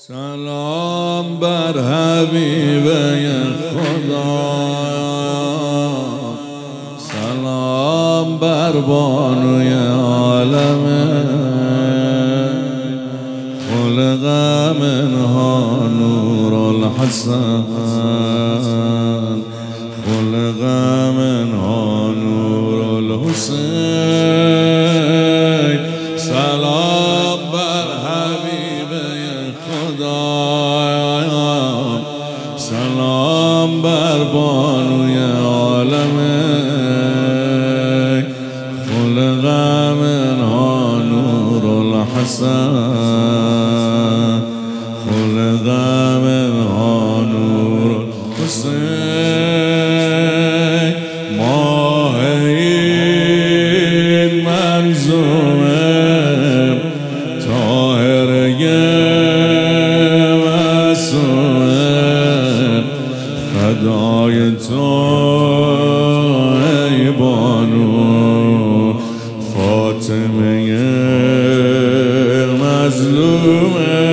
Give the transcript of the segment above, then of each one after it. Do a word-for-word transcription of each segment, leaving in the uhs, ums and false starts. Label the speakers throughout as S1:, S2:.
S1: سلام بر حبیب خدا، سلام بر بانوی عالم، خلق منها نور الحسن، خلق منها نور الحسین. سلام بر حبیب خدا، سلام بر بانوی عالم، خلق منها نور الحسن، خلق منها نور الحسین. ماه این منظومه طاهره معصومه، فدای تو ای بانو فاطمه مظلومه،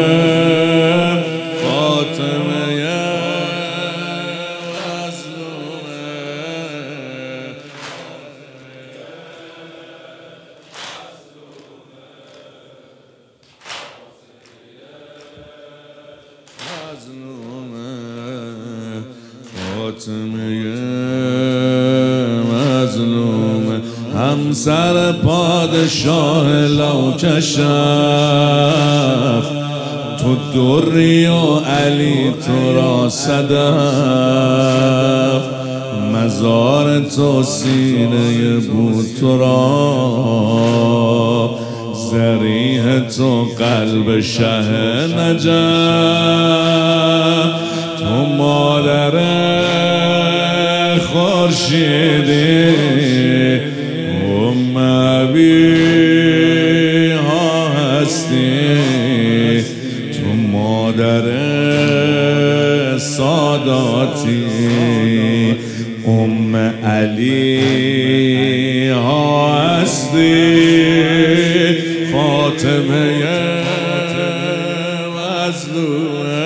S1: فاطمه مظلومه. مظلومه فاطمه مظلومه، همسر پادشاه لوکشف، تو دوری و علی تو را صدف، مزار تو سینه بود تو را، ذریح تو قلب شه نجف، تو مادر خورشیدی ام ابیها هستی، تو مادر ساداتی ام علی ها هستی، فاطمه مظلومه.